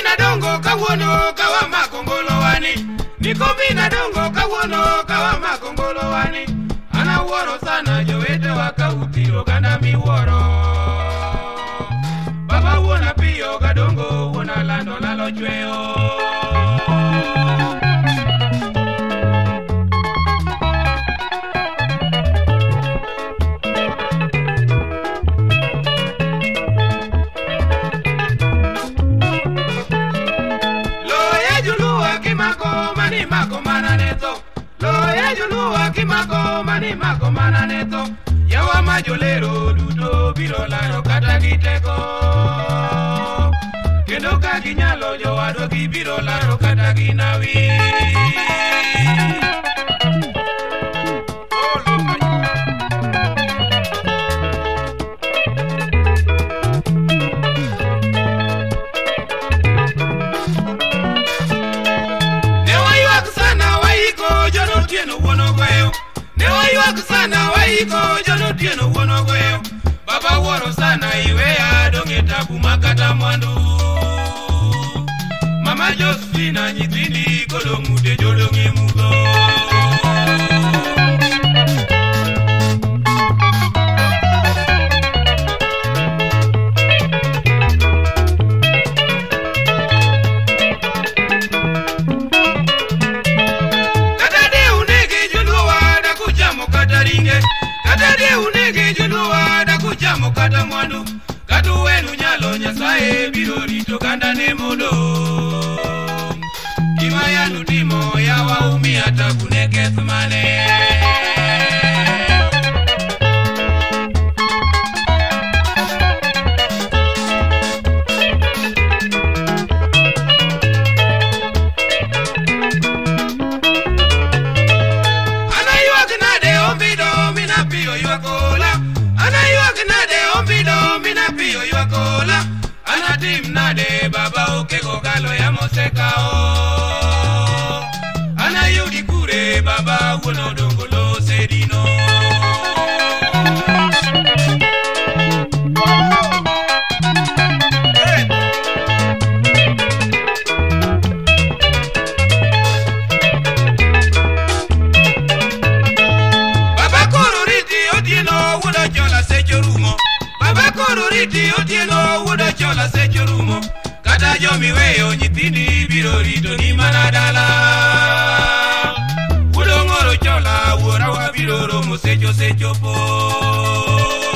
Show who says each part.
Speaker 1: Nikobina dongo kawuono kawa makongolo wani. Nikobina dongo kawuono kawa makongolo wani. Ana wuoro sana jowete wakautiro ganda miwuoro. Baba wuona piyo gadongo wuona lando lalo chweyo. Mako mana neto yawa majolero duto biro laro kata giteko kendo ka ginyalo jowado gibiro laro kata ginawi. Sana waiko jono tieno wono gweo. Baba woro sana iwea donge tabu makata mwandu. Mama Josephine nyithindi kolo mude jodonge mugo. Kata mwandu katu wenu nyalo nyasaye biro rito kanda ne modo. Kima yanu timo yawa umia tabune kethmane. Baba ukego galo ya mosekao. Ana yudi kure baba wuno dongolo sedino. Baba kororiti otieno wuno chola sechorumo. Baba kororiti otieno wuno chola sechorumo. Kata jomi weyo nyithindi biro rito ni mana dala. Wudo ngoro chola wuora wa biro romo secho po.